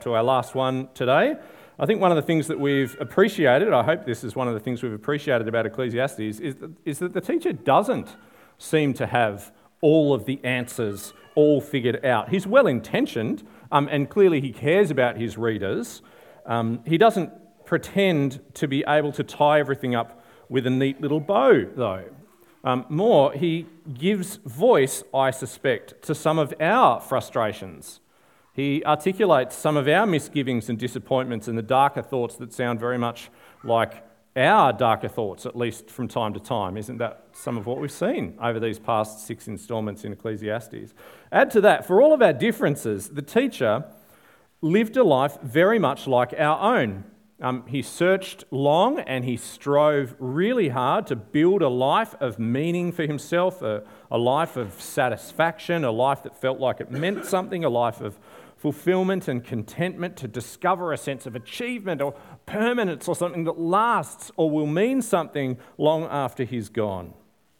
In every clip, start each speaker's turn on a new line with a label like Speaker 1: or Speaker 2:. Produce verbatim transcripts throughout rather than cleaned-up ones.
Speaker 1: To our last one today. I think one of the things that we've appreciated, I hope this is one of the things we've appreciated about Ecclesiastes, is that, is that the teacher doesn't seem to have all of the answers all figured out. He's well-intentioned, um, and clearly he cares about his readers. Um, he doesn't pretend to be able to tie everything up with a neat little bow, though. Um, more, he gives voice, I suspect, to some of our frustrations. He articulates some of our misgivings and disappointments and the darker thoughts that sound very much like our darker thoughts, at least from time to time. Isn't that some of what we've seen over these past six instalments in Ecclesiastes? Add to that, for all of our differences, the teacher lived a life very much like our own. Um, he searched long and he strove really hard to build a life of meaning for himself, a, a life of satisfaction, a life that felt like it meant something, a life of fulfillment and contentment, to discover a sense of achievement or permanence or something that lasts or will mean something long after he's gone.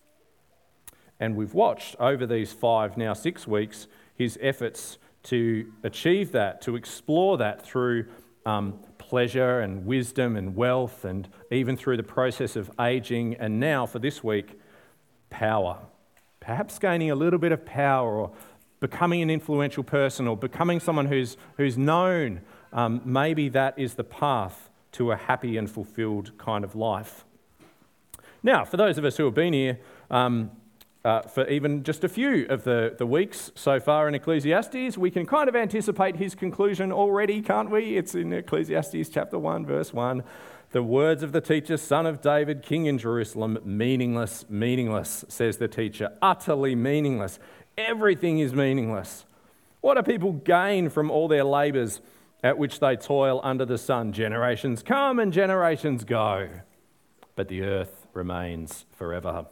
Speaker 1: And we've watched over these five, now six weeks, his efforts to achieve that, to explore that through um, pleasure and wisdom and wealth, and even through the process of aging, and now for this week, power. Perhaps gaining a little bit of power, or becoming an influential person, or becoming someone who's who's known. Um, maybe that is the path to a happy and fulfilled kind of life. Now, for those of us who have been here um, uh, for even just a few of the, the weeks so far in Ecclesiastes, we can kind of anticipate his conclusion already, can't we? It's in Ecclesiastes chapter one, verse one. The words of the teacher, son of David, king in Jerusalem, meaningless, meaningless, says the teacher, utterly meaningless. Everything is meaningless. What do people gain from all their labours at which they toil under the sun? Generations come and generations go, but the earth remains forever.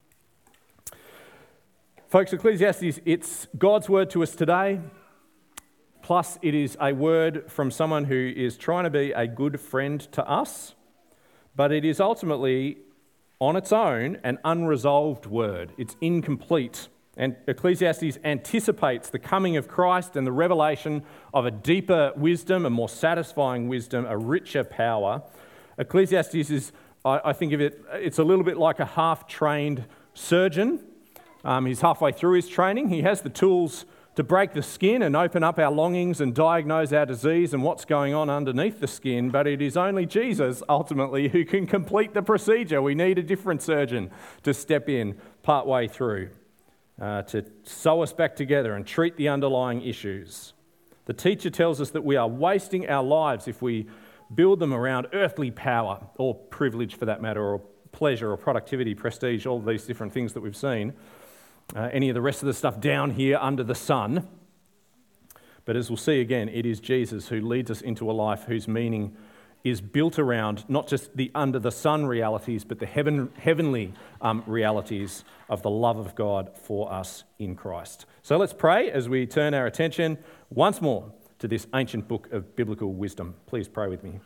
Speaker 1: Folks, Ecclesiastes, it's God's word to us today, plus it is a word from someone who is trying to be a good friend to us, but it is ultimately, on its own, an unresolved word. It's incomplete. And Ecclesiastes anticipates the coming of Christ and the revelation of a deeper wisdom, a more satisfying wisdom, a richer power. Ecclesiastes is, I think of it, it's a little bit like a half-trained surgeon. Um, he's halfway through his training. He has the tools to break the skin and open up our longings and diagnose our disease and what's going on underneath the skin, but it is only Jesus, ultimately, who can complete the procedure. We need a different surgeon to step in partway through. Uh, to sew us back together and treat the underlying issues. The teacher tells us that we are wasting our lives if we build them around earthly power, or privilege for that matter, or pleasure, or productivity, prestige, all these different things that we've seen. Uh, any of the rest of the stuff down here under the sun. But as we'll see again, it is Jesus who leads us into a life whose meaning is built around not just the under-the-sun realities, but the heaven, heavenly um, realities of the love of God for us in Christ. So let's pray as we turn our attention once more to this ancient book of biblical wisdom. Please pray with me.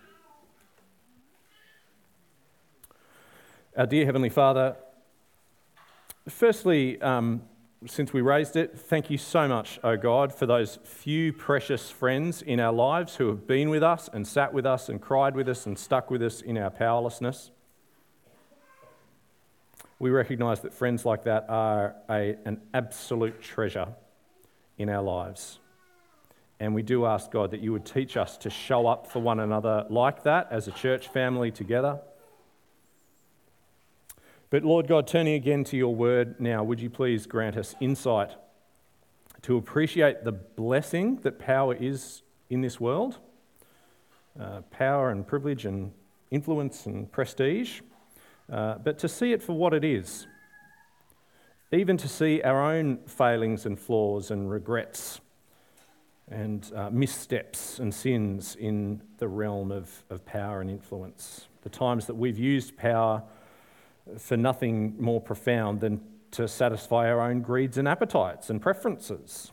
Speaker 1: Our dear Heavenly Father, firstly, um, since we raised it, thank you so much, O God, for those few precious friends in our lives who have been with us and sat with us and cried with us and stuck with us in our powerlessness. We recognise that friends like that are a, an absolute treasure in our lives. And we do ask, God, that you would teach us to show up for one another like that as a church family together. But Lord God, turning again to your word now, would you please grant us insight to appreciate the blessing that power is in this world, uh, power and privilege and influence and prestige, uh, but to see it for what it is, even to see our own failings and flaws and regrets and uh, missteps and sins in the realm of, of power and influence, the times that we've used power for nothing more profound than to satisfy our own greeds and appetites and preferences.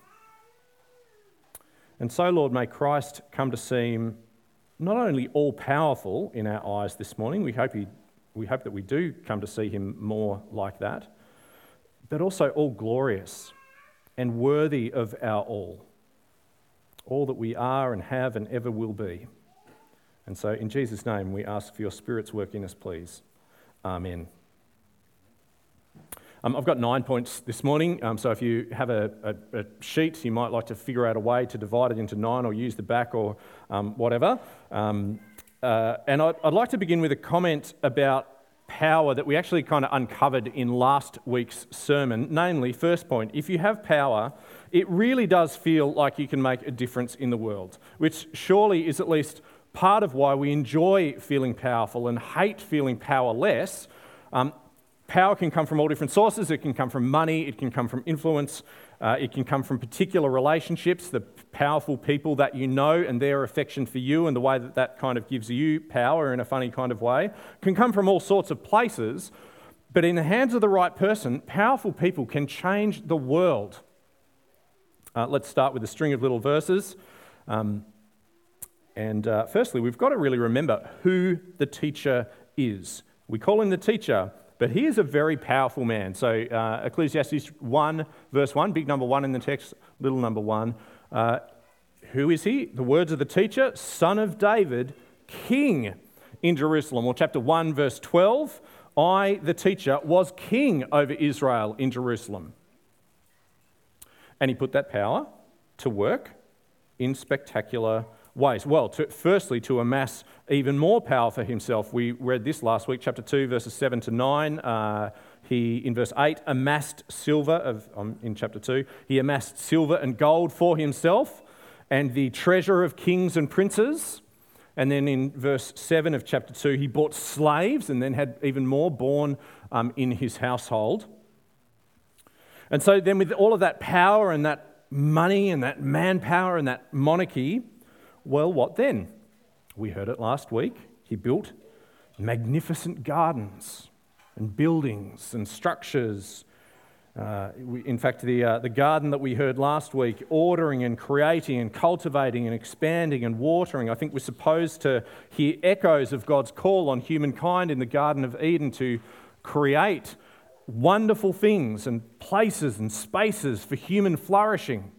Speaker 1: And so, Lord, may Christ come to seem not only all-powerful in our eyes this morning, we hope, he, we hope that we do come to see him more like that, but also all-glorious and worthy of our all. all that we are and have and ever will be. And so in Jesus' name, we ask for your Spirit's work in us, please. Amen. Um, I've got nine points this morning, um, so if you have a, a, a sheet, you might like to figure out a way to divide it into nine or use the back or um, whatever. Um, uh, and I'd, I'd like to begin with a comment about power that we actually kind of uncovered in last week's sermon. Namely, first point, if you have power, it really does feel like you can make a difference in the world, which surely is at least part of why we enjoy feeling powerful and hate feeling powerless. Um, Power can come from all different sources. It can come from money, it can come from influence, uh, it can come from particular relationships, the powerful people that you know and their affection for you and the way that that kind of gives you power in a funny kind of way. It can come from all sorts of places, but in the hands of the right person, powerful people can change the world. Uh, let's start with a string of little verses. Um, and uh, firstly, we've got to really remember who the teacher is. We call him the teacher, but he is a very powerful man. So uh, Ecclesiastes one, verse one, big number one in the text, little number one. Uh, who is he? The words of the teacher, son of David, king in Jerusalem. Or chapter one, verse twelve, I, the teacher, was king over Israel in Jerusalem. And he put that power to work in spectacular ways. Well, to, firstly, to amass even more power for himself. We read this last week, chapter two, verses seven to nine. Uh, he, in verse eight, amassed silver, of, um, in chapter two, he amassed silver and gold for himself and the treasure of kings and princes. And then in verse seven of chapter two, he bought slaves and then had even more born um, in his household. And so then with all of that power and that money and that manpower and that monarchy, well, what then? We heard it last week. He built magnificent gardens and buildings and structures. Uh, we, in fact, the, uh, the garden that we heard last week, ordering and creating and cultivating and expanding and watering, I think we're supposed to hear echoes of God's call on humankind in the Garden of Eden to create wonderful things and places and spaces for human flourishing.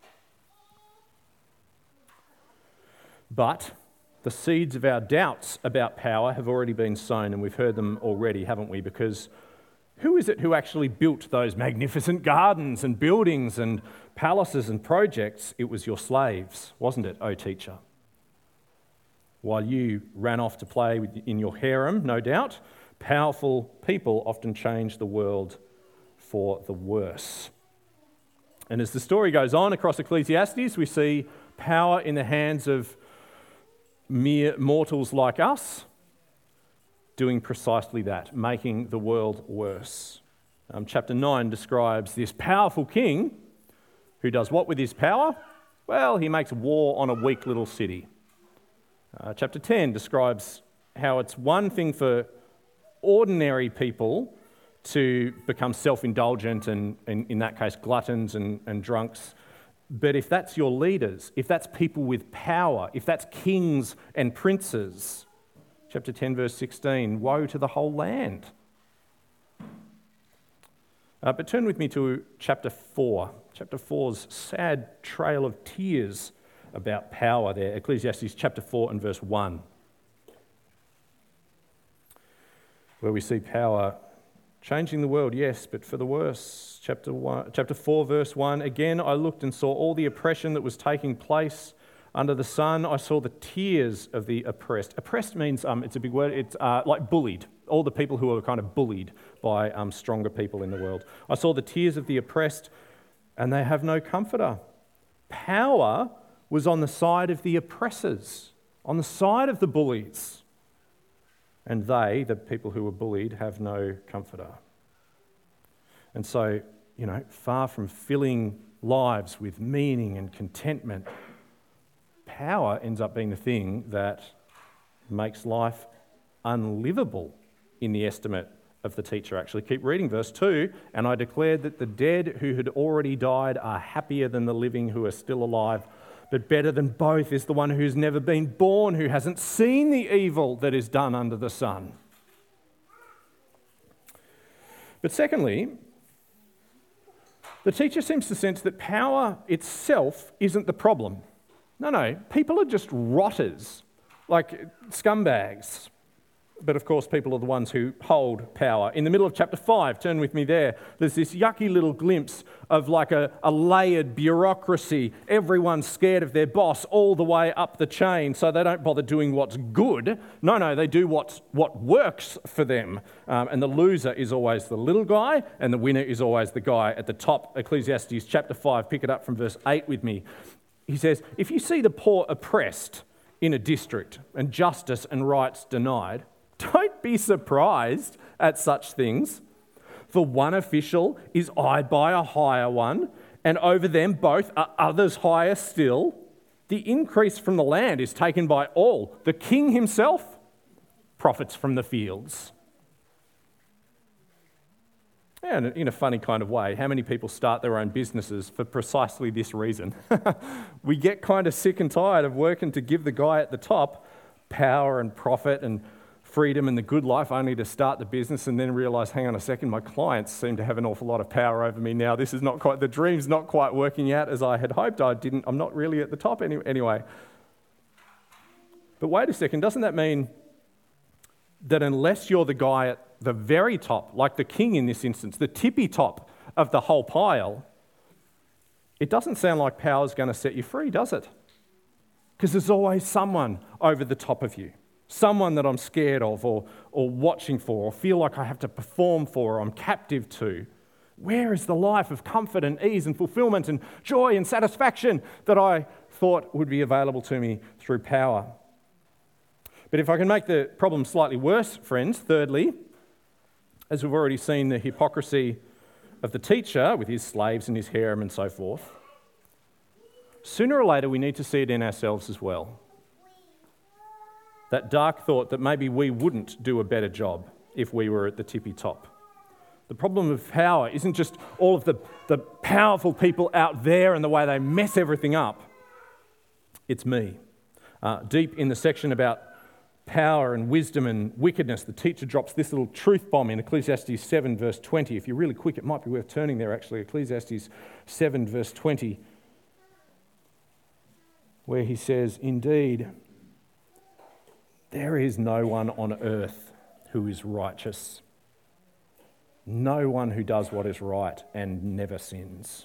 Speaker 1: But the seeds of our doubts about power have already been sown, and we've heard them already, haven't we? Because who is it who actually built those magnificent gardens and buildings and palaces and projects? It was your slaves, wasn't it, O teacher? While you ran off to play in your harem, no doubt, powerful people often change the world for the worse. And as the story goes on across Ecclesiastes, we see power in the hands of mere mortals like us doing precisely that, making the world worse. Um, chapter nine describes this powerful king who does what with his power? Well, he makes war on a weak little city. Uh, chapter ten describes how it's one thing for ordinary people to become self-indulgent and, and in that case, gluttons and, and drunks. But if that's your leaders, if that's people with power, if that's kings and princes, chapter ten, verse sixteen, woe to the whole land. Uh, but turn with me to chapter four. Chapter four's sad trail of tears about power there. Ecclesiastes chapter four and verse one, where we see power changing the world, yes, but for the worse. Chapter one, chapter four, verse one. Again, I looked and saw all the oppression that was taking place under the sun. I saw the tears of the oppressed. Oppressed means, um, it's a big word, it's uh, like bullied. All the people who are kind of bullied by um, stronger people in the world. I saw the tears of the oppressed, and they have no comforter. Power was on the side of the oppressors, on the side of the bullies. And they, the people who were bullied, have no comforter. And so, you know, far from filling lives with meaning and contentment, power ends up being the thing that makes life unlivable in the estimate of the teacher. Actually, keep reading verse two. And I declared that the dead who had already died are happier than the living who are still alive. But better than both is the one who's never been born, who hasn't seen the evil that is done under the sun. But secondly, the teacher seems to sense that power itself isn't the problem. No, no, people are just rotters, like scumbags. But of course, people are the ones who hold power. In the middle of chapter five, turn with me there, there's this yucky little glimpse of like a, a layered bureaucracy. Everyone's scared of their boss all the way up the chain, so they don't bother doing what's good. No, no, they do what's, what works for them. Um, and the loser is always the little guy, and the winner is always the guy at the top. Ecclesiastes chapter five, pick it up from verse eight with me. He says, if you see the poor oppressed in a district and justice and rights denied, don't be surprised at such things, for one official is eyed by a higher one, and over them both are others higher still. The increase from the land is taken by all. The king himself profits from the fields. Yeah, and in a funny kind of way, how many people start their own businesses for precisely this reason? We get kind of sick and tired of working to give the guy at the top power and profit and freedom and the good life, only to start the business and then realise, hang on a second, my clients seem to have an awful lot of power over me now. This is not quite, the dream's not quite working out as I had hoped. I didn't, I'm not really at the top any, anyway. But wait a second, doesn't that mean that unless you're the guy at the very top, like the king in this instance, the tippy top of the whole pile, it doesn't sound like power's going to set you free, does it? Because there's always someone over the top of you. Someone that I'm scared of or, or watching for or feel like I have to perform for or I'm captive to. Where is the life of comfort and ease and fulfillment and joy and satisfaction that I thought would be available to me through power? But if I can make the problem slightly worse, friends, thirdly, as we've already seen the hypocrisy of the teacher with his slaves and his harem and so forth, sooner or later we need to see it in ourselves as well. That dark thought that maybe we wouldn't do a better job if we were at the tippy top. The problem of power isn't just all of the, the powerful people out there and the way they mess everything up. It's me. Uh, deep in the section about power and wisdom and wickedness, the teacher drops this little truth bomb in Ecclesiastes seven verse twenty. If you're really quick, it might be worth turning there actually. Ecclesiastes seven verse twenty, where he says, indeed, there is no one on earth who is righteous. No one who does what is right and never sins.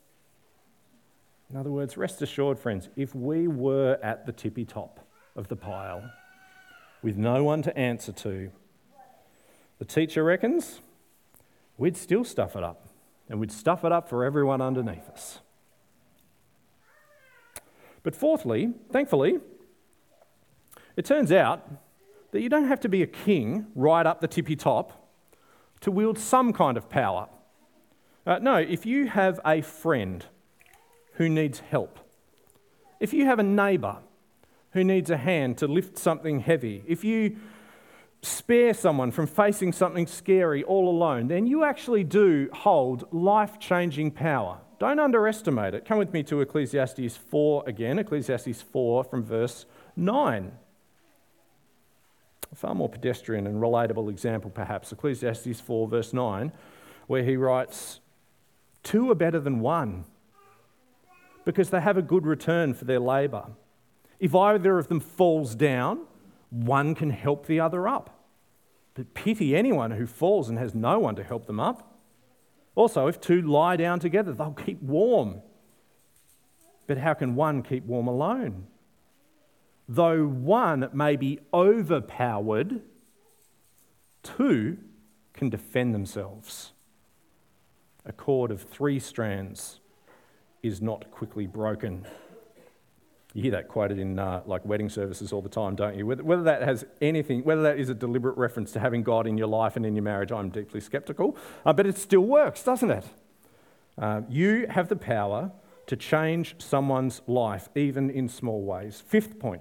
Speaker 1: In other words, rest assured, friends, if we were at the tippy top of the pile with no one to answer to, the teacher reckons we'd still stuff it up, and we'd stuff it up for everyone underneath us. But fourthly, thankfully, it turns out that you don't have to be a king right up the tippy top to wield some kind of power. Uh, no, if you have a friend who needs help, if you have a neighbour who needs a hand to lift something heavy, if you spare someone from facing something scary all alone, then you actually do hold life-changing power. Don't underestimate it. Come with me to Ecclesiastes four again, Ecclesiastes four from verse nine. A far more pedestrian and relatable example, perhaps, Ecclesiastes four, verse nine, where he writes, two are better than one because they have a good return for their labour. If either of them falls down, one can help the other up. But pity anyone who falls and has no one to help them up. Also, if two lie down together, they'll keep warm. But how can one keep warm alone? Though one may be overpowered, two can defend themselves. A cord of three strands is not quickly broken. You hear that quoted in uh, like wedding services all the time, don't you? Whether, whether that has anything, whether that is a deliberate reference to having God in your life and in your marriage, I'm deeply sceptical. Uh, but it still works, doesn't it? Uh, you have the power to change someone's life, even in small ways. Fifth point.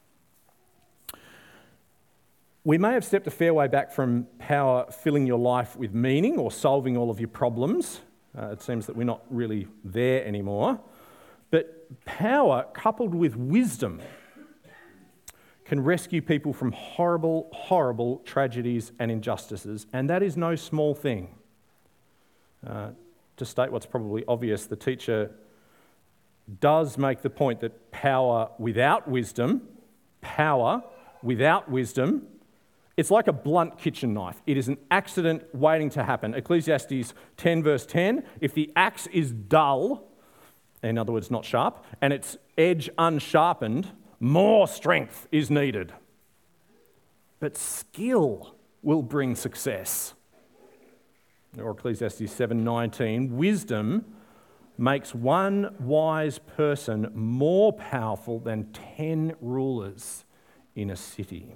Speaker 1: We may have stepped a fair way back from power filling your life with meaning or solving all of your problems. Uh, it seems that we're not really there anymore. But power coupled with wisdom can rescue people from horrible, horrible tragedies and injustices, and that is no small thing. Uh, to state what's probably obvious, the teacher does make the point that power without wisdom, power without wisdom, it's like a blunt kitchen knife. It is an accident waiting to happen. Ecclesiastes ten verse ten, if the axe is dull, in other words, not sharp, and its edge unsharpened, more strength is needed. But skill will bring success. Or Ecclesiastes seven nineteen, wisdom makes one wise person more powerful than ten rulers in a city.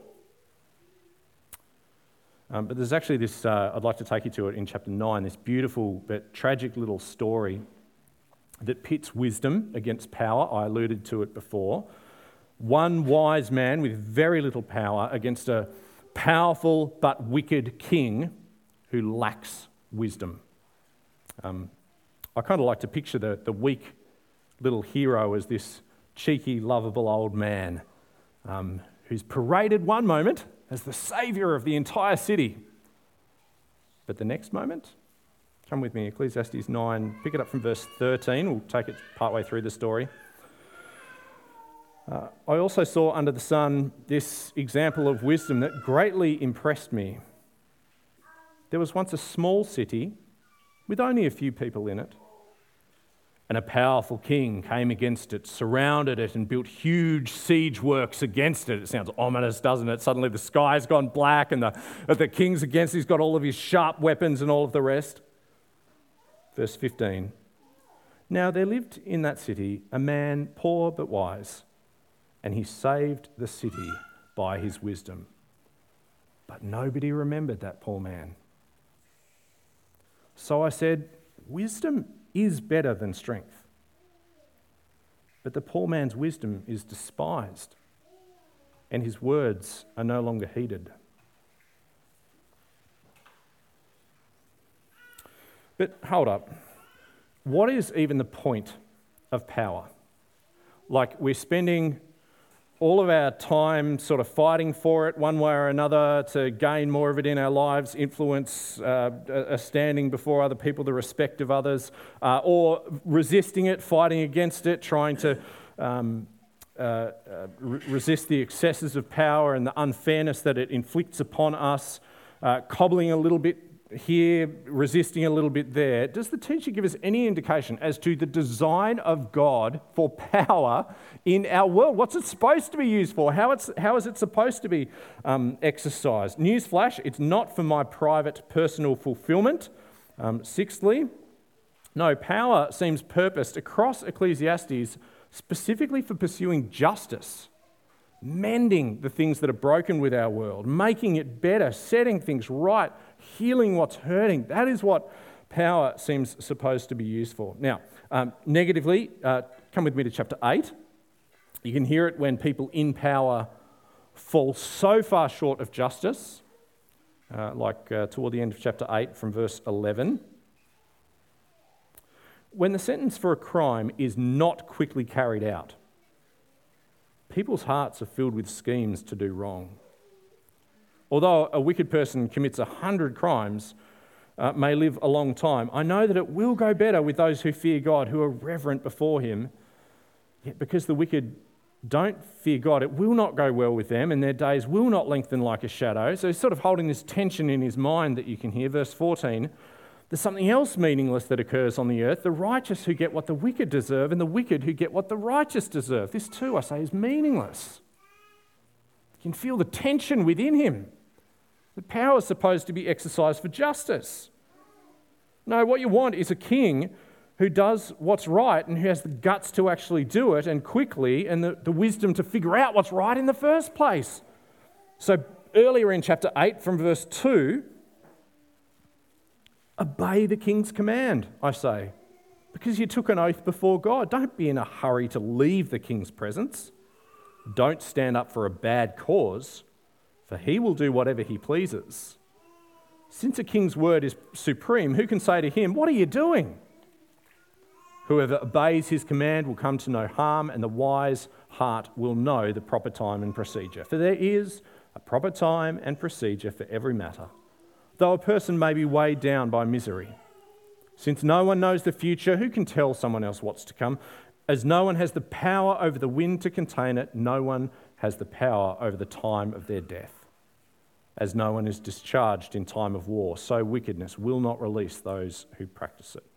Speaker 1: Um, but there's actually this, uh, I'd like to take you to it in chapter nine, this beautiful but tragic little story that pits wisdom against power. I alluded to it before. One wise man with very little power against a powerful but wicked king who lacks wisdom. Um, I kind of like to picture the, the weak little hero as this cheeky, lovable old man um, who's paraded one moment as the saviour of the entire city. But the next moment, come with me, Ecclesiastes nine, pick it up from verse thirteen. We'll take it partway through the story. Uh, I also saw under the sun this example of wisdom that greatly impressed me. There was once a small city with only a few people in it, and a powerful king came against it, surrounded it, and built huge siege works against it. It sounds ominous, doesn't it? Suddenly the sky's gone black and the, the king's against it. He's got all of his sharp weapons and all of the rest. Verse fifteen. Now there lived in that city a man poor but wise, and he saved the city by his wisdom. But nobody remembered that poor man. So I said, wisdom is better than strength. But the poor man's wisdom is despised, and his words are no longer heeded. But hold up. What is even the point of power? Like, we're spending all of our time sort of fighting for it one way or another to gain more of it in our lives, influence, uh, a standing before other people, the respect of others, uh, or resisting it, fighting against it, trying to um, uh, uh, re- resist the excesses of power and the unfairness that it inflicts upon us, uh, cobbling a little bit here, resisting a little bit there. Does the teacher give us any indication as to the design of God for power in our world? What's it supposed to be used for? How, it's, how is it supposed to be um, exercised? Newsflash, it's not for my private personal fulfillment. Um, sixthly, no, power seems purposed across Ecclesiastes specifically for pursuing justice, mending the things that are broken with our world, making it better, setting things right, healing what's hurting. That is what power seems supposed to be used for. Now, um, negatively, uh, come with me to chapter eight. You can hear it when people in power fall so far short of justice, uh, like uh, toward the end of chapter eight from verse eleven. When the sentence for a crime is not quickly carried out, people's hearts are filled with schemes to do wrong. Although a wicked person commits a hundred crimes, uh, may live a long time, I know that it will go better with those who fear God, who are reverent before him. Yet because the wicked don't fear God, it will not go well with them, and their days will not lengthen like a shadow. So he's sort of holding this tension in his mind that you can hear. Verse fourteen, there's something else meaningless that occurs on the earth, the righteous who get what the wicked deserve, and the wicked who get what the righteous deserve. This too, I say, is meaningless. You can feel the tension within him. The power is supposed to be exercised for justice. No, what you want is a king who does what's right and who has the guts to actually do it and quickly, and the, the wisdom to figure out what's right in the first place. So earlier in chapter eight from verse two, obey the king's command, I say, because you took an oath before God. Don't be in a hurry to leave the king's presence. Don't stand up for a bad cause, for he will do whatever he pleases. Since a king's word is supreme, who can say to him, what are you doing? Whoever obeys his command will come to no harm, and the wise heart will know the proper time and procedure. For there is a proper time and procedure for every matter, though a person may be weighed down by misery. Since no one knows the future, who can tell someone else what's to come? As no one has the power over the wind to contain it, no one has the power over the time of their death. As no one is discharged in time of war, so wickedness will not release those who practice it.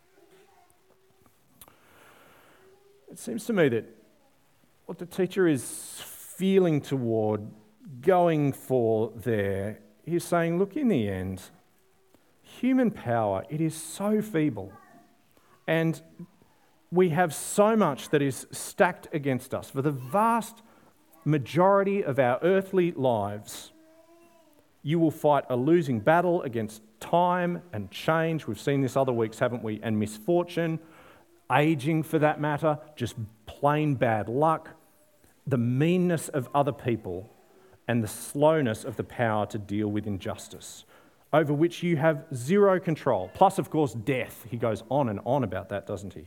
Speaker 1: It seems to me that what the teacher is feeling toward, going for there, he's saying, look, in the end, human power, it is so feeble. And we have so much that is stacked against us. For the vast majority of our earthly lives, you will fight a losing battle against time and change. We've seen this other weeks, haven't we? And misfortune, aging for that matter, just plain bad luck, the meanness of other people, and the slowness of the power to deal with injustice, over which you have zero control. Plus, of course, death. He goes on and on about that, doesn't he?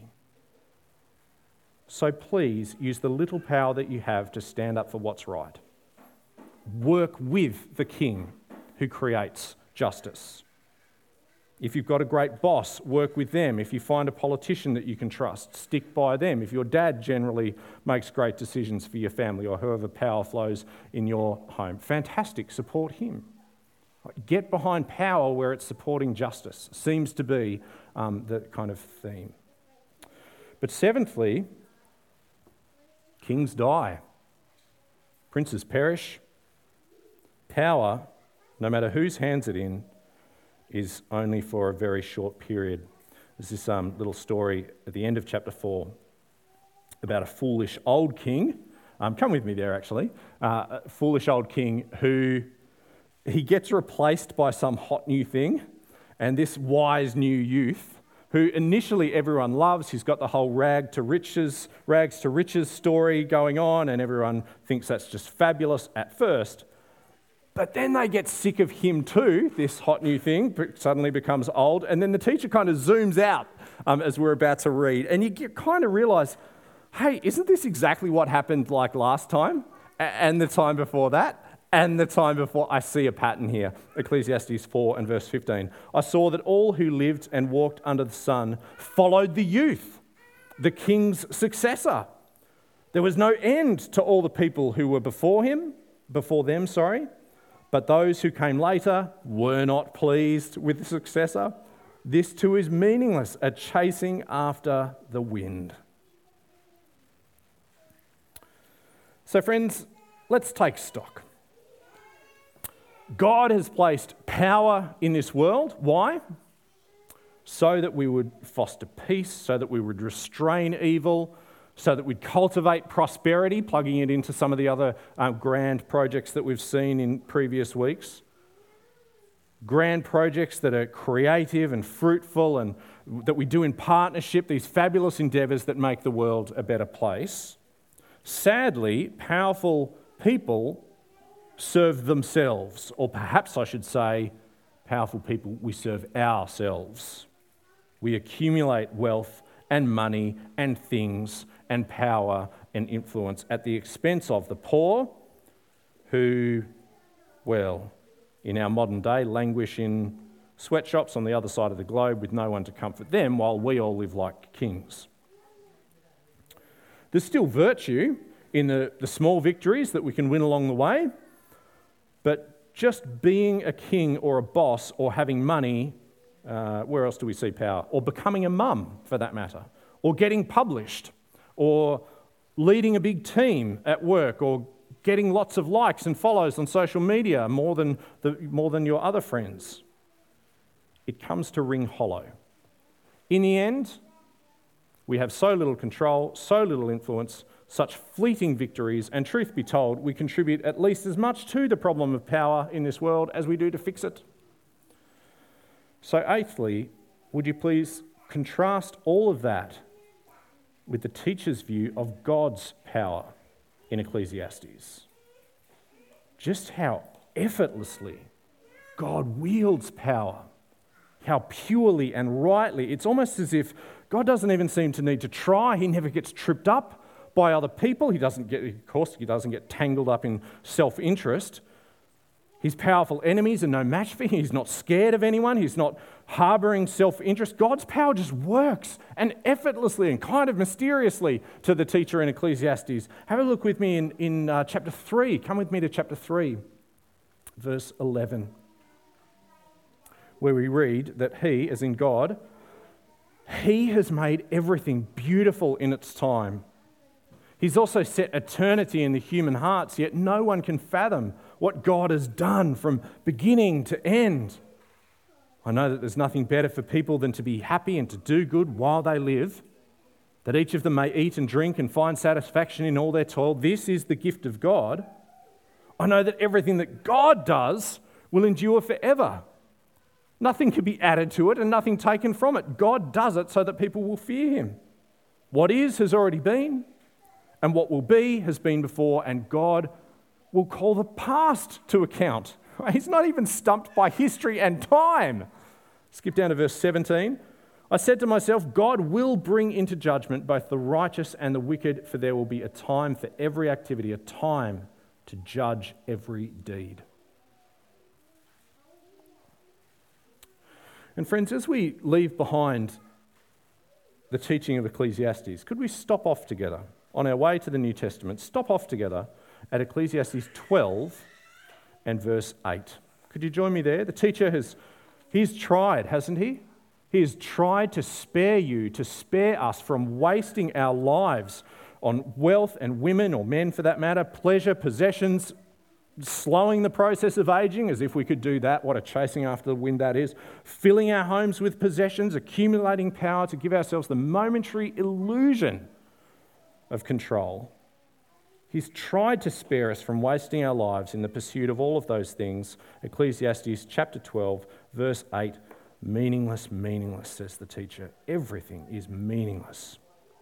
Speaker 1: So please use the little power that you have to stand up for what's right. Work with the King who creates justice. If you've got a great boss, work with them. If you find a politician that you can trust, stick by them. If your dad generally makes great decisions for your family or however power flows in your home, fantastic, support him. Get behind power where it's supporting justice. Seems to be um, the kind of theme. But seventhly, kings die, princes perish. Power, no matter whose hands it's in, is only for a very short period. There's this um, little story at the end of chapter four about a foolish old king. Um, come with me there, actually. Uh, a foolish old king who he gets replaced by some hot new thing, and this wise new youth, who initially everyone loves. He's got the whole rag to riches, rags to riches story going on, and everyone thinks that's just fabulous at first. But then they get sick of him too, this hot new thing, suddenly becomes old, and then the teacher kind of zooms out um, as we're about to read, and you get, kind of realise, hey, isn't this exactly what happened like last time, and the time before that? And the time before. I see a pattern here. Ecclesiastes four and verse fifteen. I saw that all who lived and walked under the sun followed the youth, the king's successor. There was no end to all the people who were before him, before them, sorry. But those who came later were not pleased with the successor. This too is meaningless, a chasing after the wind. So friends, let's take stock. God has placed power in this world. Why? So that we would foster peace, so that we would restrain evil, so that we'd cultivate prosperity, plugging it into some of the other um, grand projects that we've seen in previous weeks. Grand projects that are creative and fruitful and that we do in partnership, these fabulous endeavours that make the world a better place. Sadly, powerful people serve themselves, or perhaps I should say, powerful people, we serve ourselves. We accumulate wealth and money and things and power and influence at the expense of the poor who, well, in our modern day languish in sweatshops on the other side of the globe with no one to comfort them while we all live like kings. There's still virtue in the, the small victories that we can win along the way, but just being a king or a boss or having money, uh, where else do we see power? Or becoming a mum, for that matter, or getting published, or leading a big team at work, or getting lots of likes and follows on social media more than the, more than your other friends. It comes to ring hollow. In the end, we have so little control, so little influence, such fleeting victories, and truth be told, we contribute at least as much to the problem of power in this world as we do to fix it. So eighthly, would you please contrast all of that with the teacher's view of God's power in Ecclesiastes? Just how effortlessly God wields power, how purely and rightly. It's almost as if God doesn't even seem to need to try. He never gets tripped up by other people. He doesn't get, of course, he doesn't get tangled up in self-interest. His powerful enemies are no match for him. He's not scared of anyone. He's not harboring self-interest. God's power just works, and effortlessly and kind of mysteriously, to the teacher in Ecclesiastes. Have a look with me in, in uh, chapter three. Come with me to chapter three, verse eleven, where we read that he, as in God, he has made everything beautiful in its time. He's also set eternity in the human hearts, yet no one can fathom what God has done from beginning to end. I know that there's nothing better for people than to be happy and to do good while they live, that each of them may eat and drink and find satisfaction in all their toil. This is the gift of God. I know that everything that God does will endure forever. Nothing can be added to it and nothing taken from it. God does it so that people will fear him. What is has already been, and what will be has been before, and God will call the past to account. He's not even stumped by history and time. Skip down to verse seventeen. I said to myself, God will bring into judgment both the righteous and the wicked, for there will be a time for every activity, a time to judge every deed. And friends, as we leave behind the teaching of Ecclesiastes, could we stop off together on our way to the New Testament, stop off together at Ecclesiastes twelve and verse eight. Could you join me there? The teacher has, he's tried, hasn't he? He has tried to spare you, to spare us from wasting our lives on wealth and women, or men for that matter, pleasure, possessions, slowing the process of aging, as if we could do that. What a chasing after the wind that is. Filling our homes with possessions, accumulating power to give ourselves the momentary illusion of control. He's tried to spare us from wasting our lives in the pursuit of all of those things. Ecclesiastes chapter twelve, verse eight, meaningless, meaningless, says the teacher. Everything is meaningless.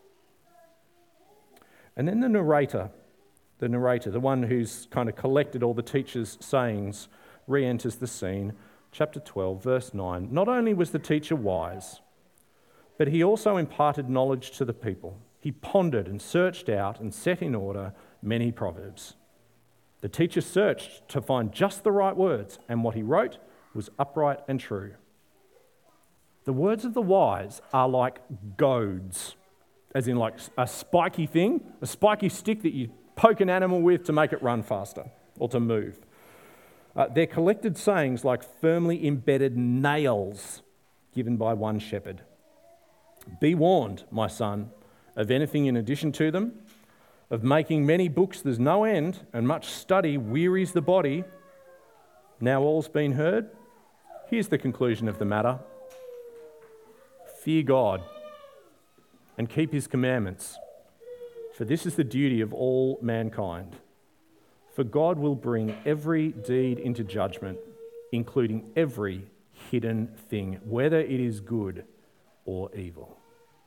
Speaker 1: And then the narrator, the narrator, the one who's kind of collected all the teacher's sayings, re-enters the scene. Chapter twelve, verse nine. Not only was the teacher wise, but he also imparted knowledge to the people. He pondered and searched out and set in order many proverbs. The teacher searched to find just the right words, and what he wrote was upright and true. The words of the wise are like goads, as in like a spiky thing, a spiky stick that you poke an animal with to make it run faster or to move. Uh, they're collected sayings like firmly embedded nails given by one shepherd. Be warned, my son, of anything in addition to them. Of making many books there's no end, and much study wearies the body. Now all's been heard. Here's the conclusion of the matter. Fear God and keep his commandments, for this is the duty of all mankind. For God will bring every deed into judgment, including every hidden thing, whether it is good or evil.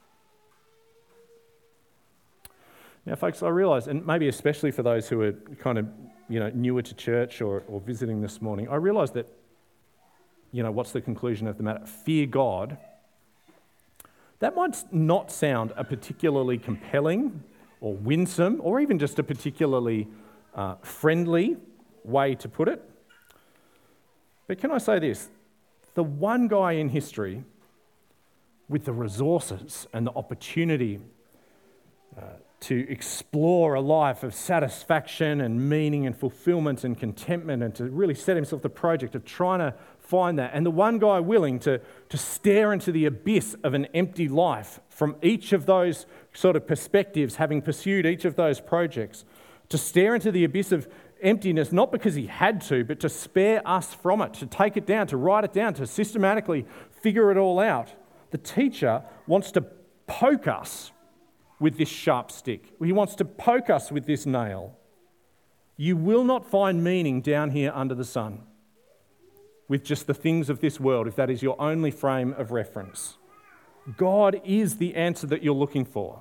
Speaker 1: Now, folks, I realise, and maybe especially for those who are kind of, you know, newer to church or, or visiting this morning, I realise that, you know, what's the conclusion of the matter? Fear God. That might not sound a particularly compelling or winsome or even just a particularly uh, friendly way to put it. But can I say this? The one guy in history with the resources and the opportunity uh, to explore a life of satisfaction and meaning and fulfillment and contentment, and to really set himself the project of trying to find that. And the one guy willing to, to stare into the abyss of an empty life from each of those sort of perspectives, having pursued each of those projects, to stare into the abyss of emptiness, not because he had to, but to spare us from it, to take it down, to write it down, to systematically figure it all out. The teacher wants to poke us with this sharp stick. He wants to poke us with this nail. You will not find meaning down here under the sun with just the things of this world, if that is your only frame of reference. God is the answer that you're looking for.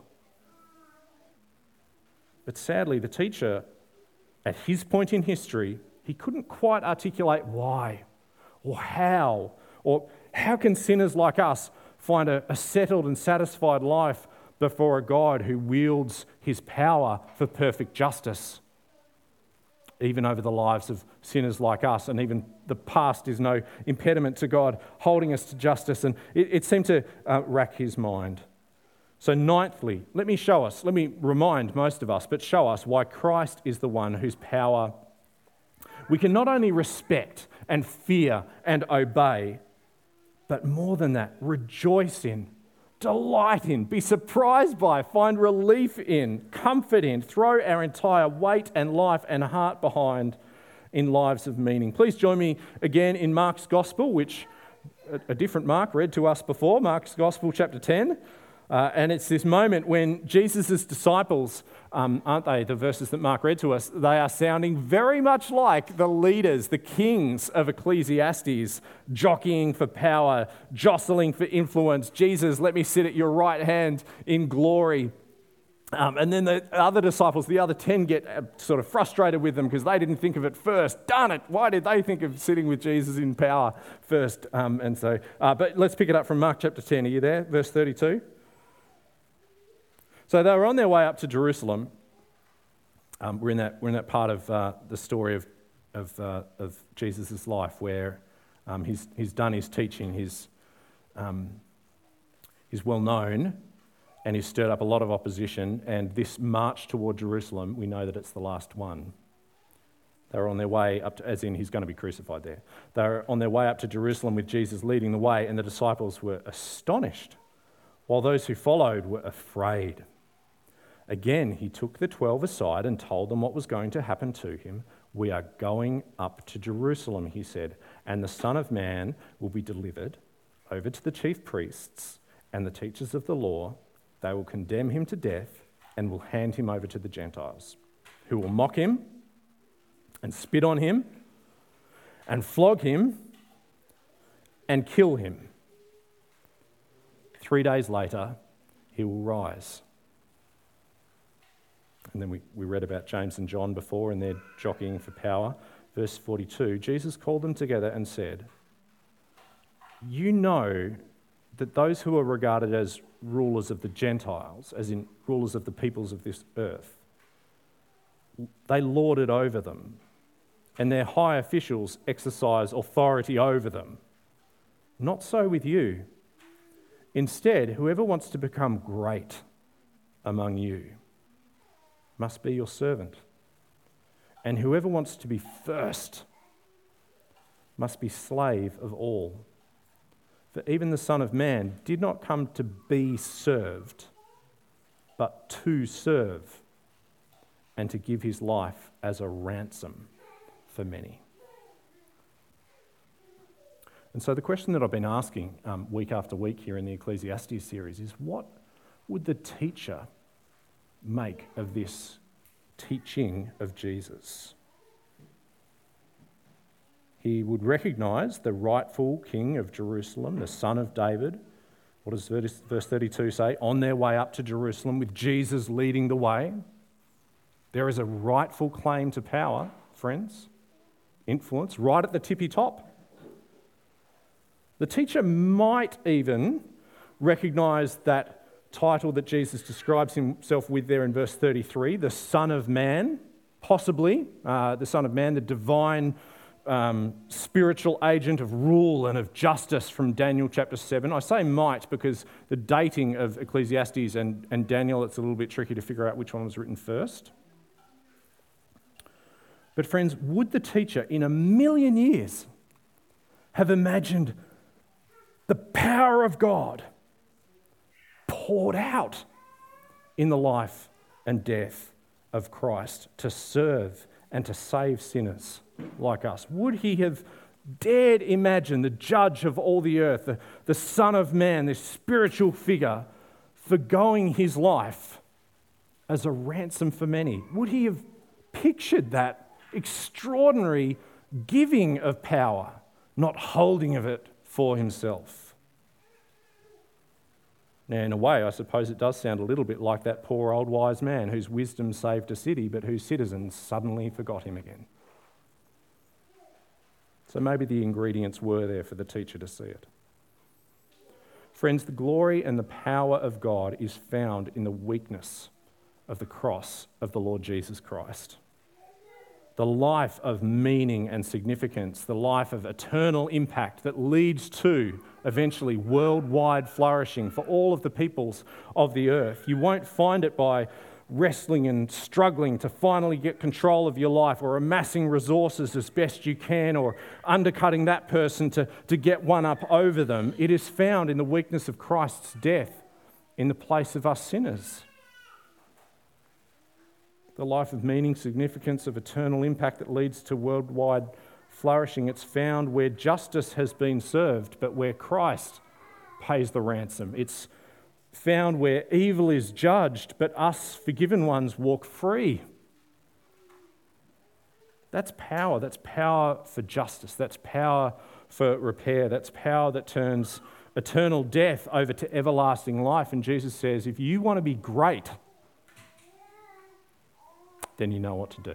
Speaker 1: But sadly, the teacher, at his point in history, he couldn't quite articulate why or how, or how can sinners like us find a, a settled and satisfied life before a God who wields his power for perfect justice. even over the lives of sinners like us, and even the past is no impediment to God holding us to justice. And it, it seemed to uh, rack his mind. So ninthly, let me show us, let me remind most of us, but show us why Christ is the one whose power we can not only respect and fear and obey, but more than that, rejoice in, delight in, be surprised by, find relief in, comfort in, throw our entire weight and life and heart behind in lives of meaning. Please join me again in Mark's Gospel, which a different Mark read to us before, Mark's Gospel chapter ten. Uh, and it's this moment when Jesus' disciples, um, aren't they, the verses that Mark read to us, they are sounding very much like the leaders, the kings of Ecclesiastes, jockeying for power, jostling for influence. Jesus, let me sit at your right hand in glory. Um, and then the other disciples, the other ten, get uh, sort of frustrated with them because they didn't think of it first. Darn it, why did they think of sitting with Jesus in power first? Um, and so, uh, but let's pick it up from Mark chapter ten. Are you there? Verse thirty-two. So they were on their way up to Jerusalem. Um, we're in that we're in that part of uh, the story of of, uh, of Jesus' life where um, he's he's done his teaching. He's um, he's well known, and he's stirred up a lot of opposition. And this march toward Jerusalem, we know that it's the last one. They were on their way up to, as in he's going to be crucified there. They were on their way up to Jerusalem with Jesus leading the way, and the disciples were astonished, while those who followed were afraid. Again, he took the twelve aside and told them what was going to happen to him. We are going up to Jerusalem, he said, and the Son of Man will be delivered over to the chief priests and the teachers of the law. They will condemn him to death and will hand him over to the Gentiles, who will mock him and spit on him and flog him and kill him. Three days later, he will rise. And then we, we read about James and John before, and they're jockeying for power. Verse forty-two, Jesus called them together and said, you know that those who are regarded as rulers of the Gentiles, as in rulers of the peoples of this earth, they lord it over them, and their high officials exercise authority over them. Not so with you. Instead, whoever wants to become great among you must be your servant. And whoever wants to be first must be slave of all. For even the Son of Man did not come to be served, but to serve, and to give his life as a ransom for many. And so the question that I've been asking um, week after week here in the Ecclesiastes series is, what would the teacher make of this teaching of Jesus? He would recognise the rightful king of Jerusalem, the son of David. What does verse thirty-two say? On their way up to Jerusalem with Jesus leading the way. There is a rightful claim to power, friends, influence, right at the tippy top. The teacher might even recognise that title that Jesus describes himself with there in verse thirty-three, the Son of Man, possibly, uh, the Son of Man, the divine um, spiritual agent of rule and of justice from Daniel chapter seven. I say might because the dating of Ecclesiastes and, and Daniel, it's a little bit tricky to figure out which one was written first. But friends, would the teacher in a million years have imagined the power of God poured out in the life and death of Christ to serve and to save sinners like us? Would he have dared imagine the judge of all the earth, the, the Son of Man, this spiritual figure, forgoing his life as a ransom for many? Would he have pictured that extraordinary giving of power, not holding of it for himself? Now, in a way, I suppose it does sound a little bit like that poor old wise man whose wisdom saved a city, but whose citizens suddenly forgot him again. So maybe the ingredients were there for the teacher to see it. Friends, the glory and the power of God is found in the weakness of the cross of the Lord Jesus Christ. the life of meaning and significance, the life of eternal impact that leads to eventually worldwide flourishing for all of the peoples of the earth. You won't find it by wrestling and struggling to finally get control of your life, or amassing resources as best you can, or undercutting that person to, to get one up over them. It is found in the weakness of Christ's death in the place of us sinners. The life of meaning, significance, of eternal impact that leads to worldwide flourishing. It's found where justice has been served, but where Christ pays the ransom. It's found where evil is judged, but us forgiven ones walk free. That's power. That's power for justice. That's power for repair. That's power that turns eternal death over to everlasting life. And Jesus says, if you want to be great, then you know what to do.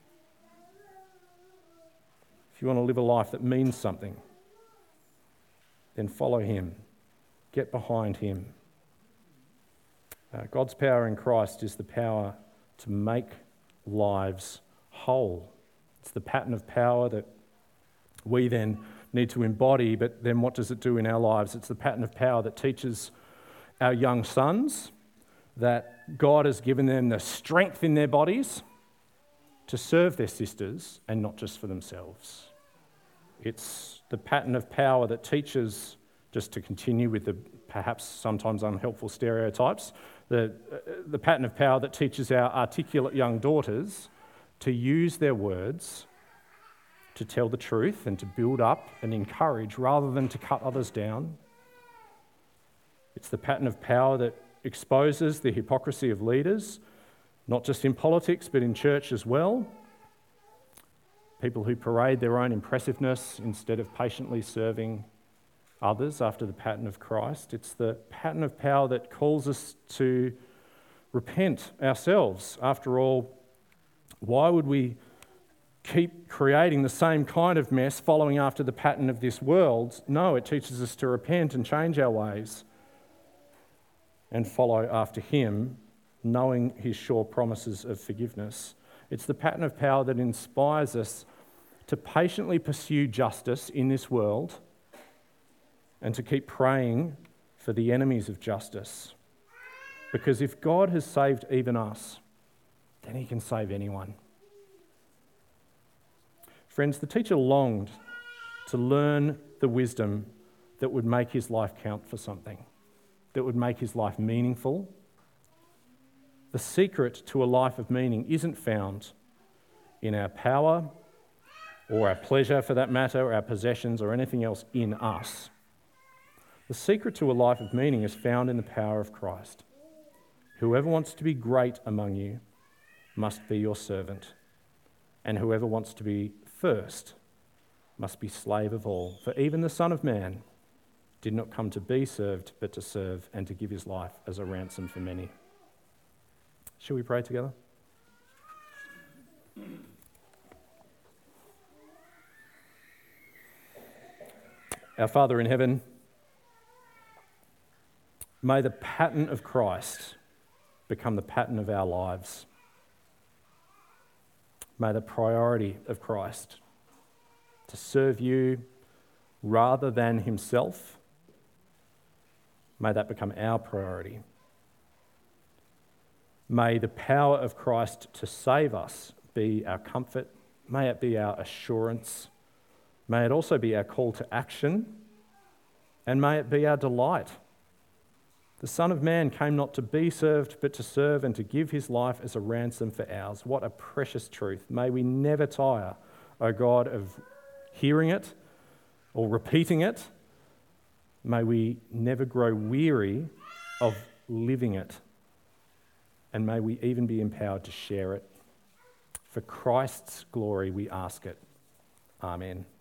Speaker 1: If you want to live a life that means something, then follow him. Get behind him. Uh, God's power in Christ is the power to make lives whole. It's the pattern of power that we then need to embody, but then what does it do in our lives? It's the pattern of power that teaches our young sons that God has given them the strength in their bodies to serve their sisters and not just for themselves. It's the pattern of power that teaches, just to continue with the perhaps sometimes unhelpful stereotypes, the, the pattern of power that teaches our articulate young daughters to use their words to tell the truth and to build up and encourage rather than to cut others down. It's the pattern of power that exposes the hypocrisy of leaders, not just in politics, but in church as well. People who parade their own impressiveness instead of patiently serving others after the pattern of Christ. It's the pattern of power that calls us to repent ourselves. After all, why would we keep creating the same kind of mess following after the pattern of this world? No, it teaches us to repent and change our ways and follow after him, knowing his sure promises of forgiveness. It's the pattern of power that inspires us to patiently pursue justice in this world and to keep praying for the enemies of justice. Because if God has saved even us, then he can save anyone. Friends, the teacher longed to learn the wisdom that would make his life count for something, that would make his life meaningful. The secret to a life of meaning isn't found in our power or our pleasure, for that matter, or our possessions or anything else in us. The secret to a life of meaning is found in the power of Christ. Whoever wants to be great among you must be your servant, and whoever wants to be first must be slave of all. For even the Son of Man did not come to be served, but to serve and to give his life as a ransom for many. Shall we pray together? Our Father in heaven, may the pattern of Christ become the pattern of our lives. May the priority of Christ to serve you rather than himself, may that become our priority. May the power of Christ to save us be our comfort. May it be our assurance. May it also be our call to action. And may it be our delight. The Son of Man came not to be served, but to serve and to give his life as a ransom for ours. What a precious truth. May we never tire, O God, of hearing it or repeating it. May we never grow weary of living it. And may we even be empowered to share it. For Christ's glory we ask it. Amen.